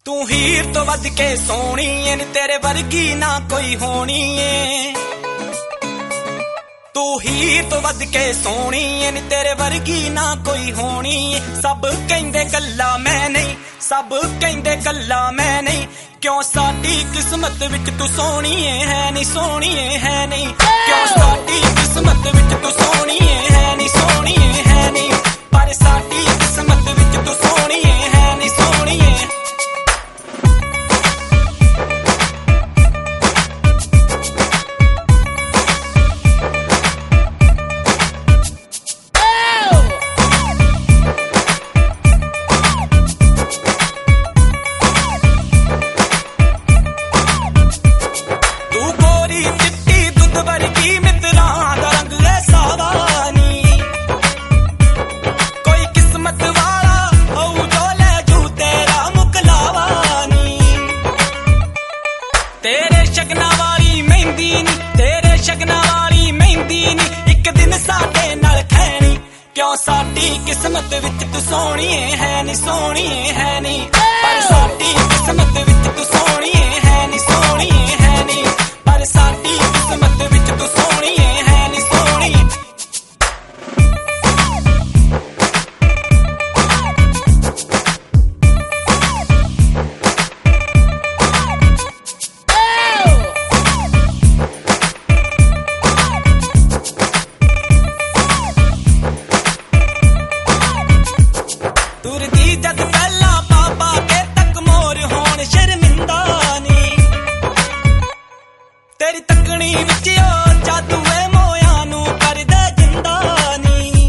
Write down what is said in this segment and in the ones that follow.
तू हीर तो वध के सोनी ऐ नी तेरे वर्गी ना कोई होनी है। तू हीर तो वध के सोनी ऐ नी तेरे वर्गी ना कोई होनी है। सब कहंदे कल्ला मैं नहीं, सब कहंदे कल्ला मैं नहीं, क्यों साडी किस्मत विच तू सोनी है नहीं, सोनी है नहीं, क्यों साडी किस्मत विच तू सोनी है नहीं, सोनी है नहीं, पर साडी किस्मत विच तू सोनी है नहीं, सोनी है। तेरे शगना वाली मेहंदी नी, तेरे शगना वाली मेहंदी नी, एक दिन साडे नाल खैनी, क्यों साडी किस्मत विच तू सोहणी है नी, सोहणी है नी, पर साडी किस्मत विच तू सोहणी है नी, सोहणी है नी, पर साडी किस्मत विच तू सोहणी है नी, सोहणी। तुरदी जद पहला पापा के तक मोर होण शर्मिंदा नी, तेरी तकनी विच ओ जादू ए मोया नू कर दे जिंदा नी।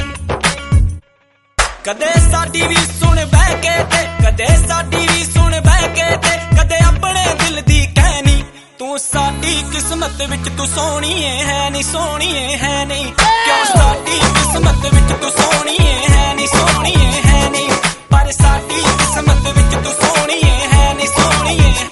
कदे साडी भी सुन बह के ते, कदे साडी भी सुन बह के ते, कदे अपने दिल दी कहनी, तू साडी किस्मत विच तू सोहणी है नी, सोहणी है नहीं, क्यों साडी किस्मत विच तू सोहणी है नी, सोहणी है नहीं, पर साडी किस्मत विच तू सोहणी है नी, सोहणी है।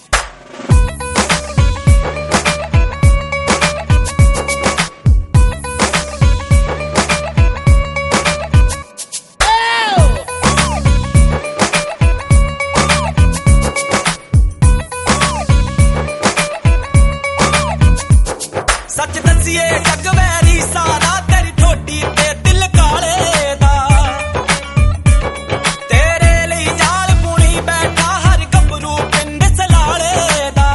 सच दसिए जग वैरी सारा तेरी ठोडी ते दिल काले दा, तेरे लिए जाल बुनी बैठा हर गबरू पिंड सलाले दा।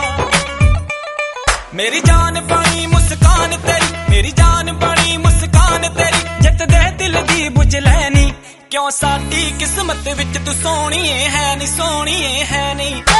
मेरी जान बनी मुस्कान तेरी, मेरी जान बनी मुस्कान तेरी, जित दे दिल दी बुझ लैनी, क्यों साडी किस्मत विच तू सोहणी है नी, सोहणी है नहीं।